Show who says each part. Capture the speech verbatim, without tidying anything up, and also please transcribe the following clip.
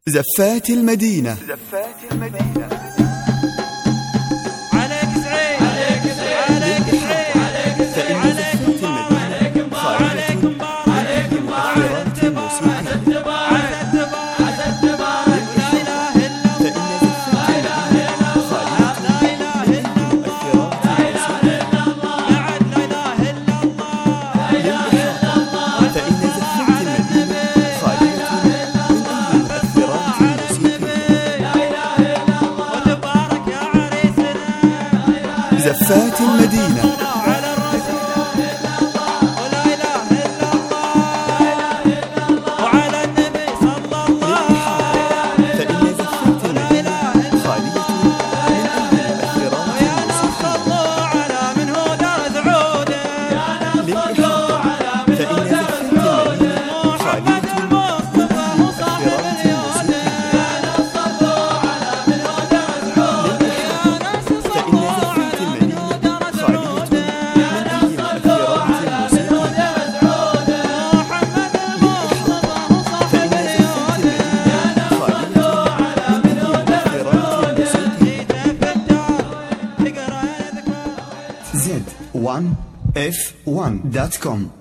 Speaker 1: زفات المدينة.
Speaker 2: زفات المدينة.
Speaker 3: عليك سعيد عليك سعيد عليك سعيد عليك سعيد عليك عليك مبارك عليك مبارك عليك مبارك عسى التبارك عسى التبارك عسى التبارك لا إله إلا الله لا إله إلا الله لا إله إلا الله بعد لا إله إلا الله لا إله إلا الله
Speaker 1: فإن زفات المدينة خالية من أي مؤثرات موسيقية.
Speaker 3: وتبارك يا عريسنا
Speaker 1: زفات المدينة.
Speaker 3: على الرسول ولا إله إلا الله وعلى النبي صلى الله
Speaker 1: فإن زفات المدينة خالية من أي مؤثرات
Speaker 3: ويا ناس صلوا على من هو دار سعوده يا ناس صلوا على من هو دار سعوده محمد المصطفى وصاحب اليود يا ناس صلوا على من هو دار سعوده يا ناس صلوا على من هو دار سعوده يا ناس صلوا على من هو دار سعوده محمد المصطفى وصاحب اليود يا ناس صلوا على من هو دار سعوده في الدار تقرا اذكار
Speaker 1: زد ون اف ون دوت كوم